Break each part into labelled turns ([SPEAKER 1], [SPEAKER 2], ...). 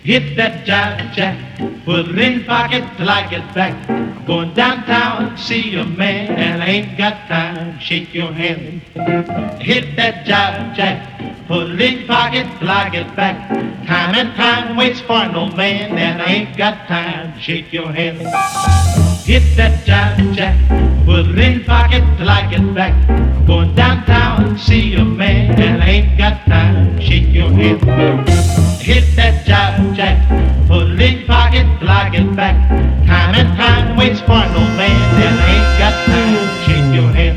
[SPEAKER 1] Hit that jive jack, put it in pocket till I get back. Going downtown to see a man and I ain't got time. Shake your hand. Hit that jive jack, put it in pocket till I get back. Time and time waits for no man and I ain't got time. Shake your hand. Hit that jive jack, put it in pocket till I get back. Going downtown to see a man and I ain't got time. Shake your hand. Hit that jive jack, put it in pocket till I get back. Time and time waits for no man and I ain't got time. Shake your hand.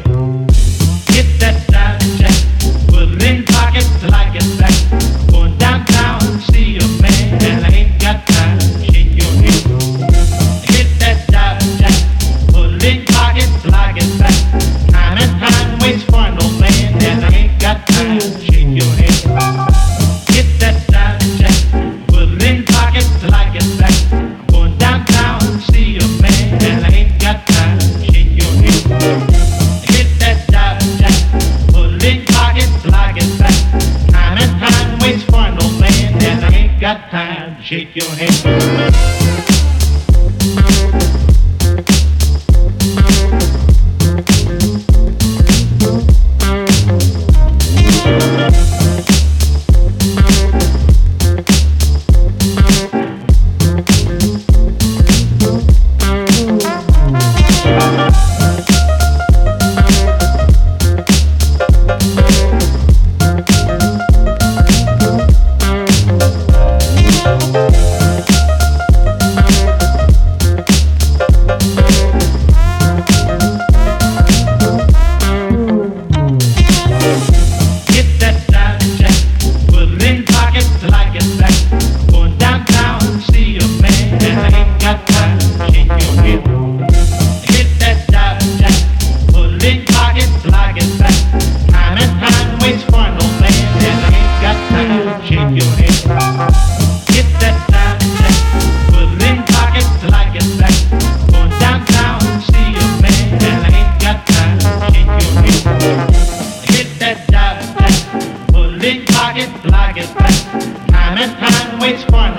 [SPEAKER 1] Hit that jive jack, put it in pocket till I get back. Going downtown to see a man and I ain't got time. Shake your hand. Hit that jive jack, put it in pocket till I get back. Time and time waits for no man and I ain't got time. Shake your hand. Hit that jive jack, put it in pocket till I get back. Going downtown to see a man and I ain't got time. Shake your hand. Hit that jive jack, put it in pocket till I get back. Time and time waits for no man and I ain't got time. Shake your hand. Time and time waits for